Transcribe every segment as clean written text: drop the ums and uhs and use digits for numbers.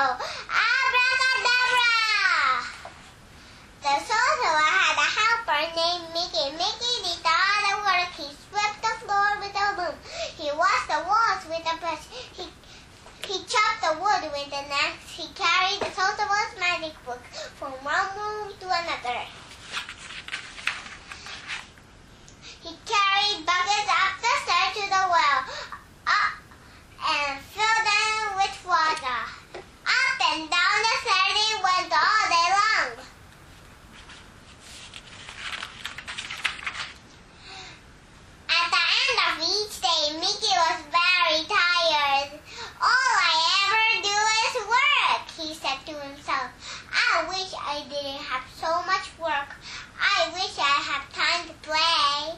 Abracadabra! The sorcerer had a helper named Mickey. Mickey did all the work. He swept the floor with a broom. He washed the walls with a brush. He chopped the wood with an axe. He carried the sorcerer's magic book from one room to another. He carried buckets up the stairs to the well and filled them with water. Up and down the stairs he went all day long. At the end of each day, Mickey was very tired. All I ever do is work, he said to himself. I wish I didn't have so much work. I wish I had time to play.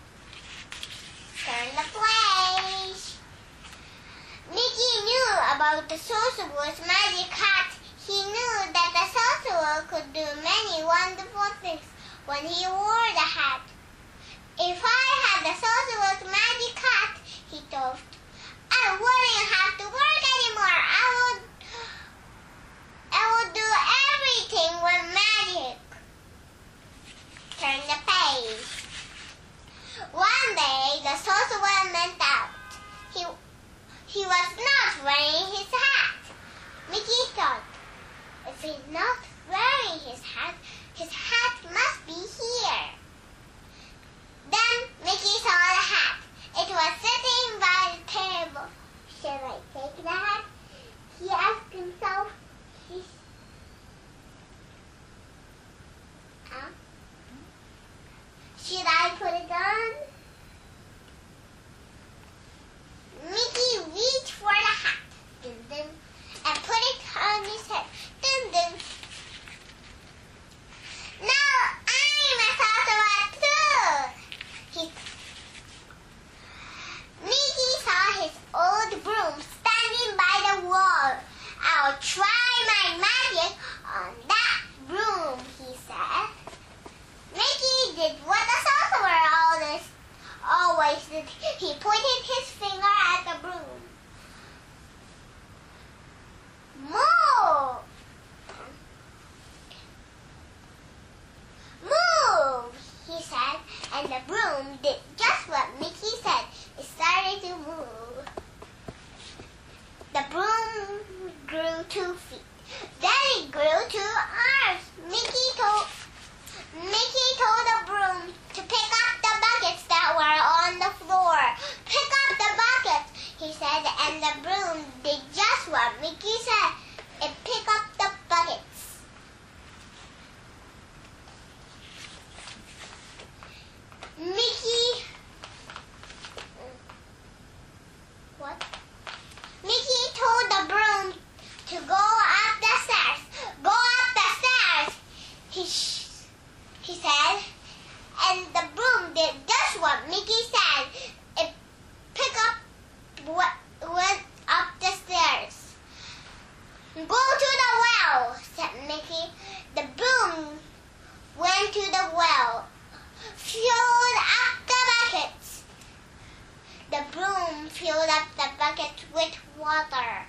Turn the page. Mickey knew about the sorcerer's magic hat. He knew that the sorcerer could do many wonderful things when he wore the hat. If I had the sorcerer's magic hat, he thought, I wouldn't have to work anymore. I would do everything with magic. Turn the page. One day, the sorcerer went out. He was not wearing his hat. Mickey thought, if he's not wearing his hat must be here. Then Mickey saw the hat. It was sitting by the table. Should I take the hat? He asked himself. Should I put it on? Mickey reached for the hat, and put it on his head. Now I'm a sorcerer too! Mickey saw his old broom standing by the wall. I'll try my magic on that broom, he said. Mickey did what the sorcerer always did. He pointed his finger at the broom. Move! Move, he said, and the broom did just what Mickey said. It started to move. The broom grew 2 feet. Then it grew 2 arms. Mickey told the broom to pick up the buckets that were on the floor. Pick up the buckets, he said, and the broom did just what Mickey said. It picked up the buckets. Mickey told the broom to go up the stairs. Go up the stairs, he said, and the broom did just what Mickey said. It went up the stairs. Go to the well, said Mickey. The broom went to the well, filled up the buckets. The broom filled up the buckets with water.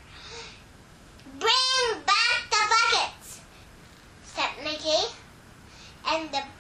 Bring back the buckets, said Mickey, and the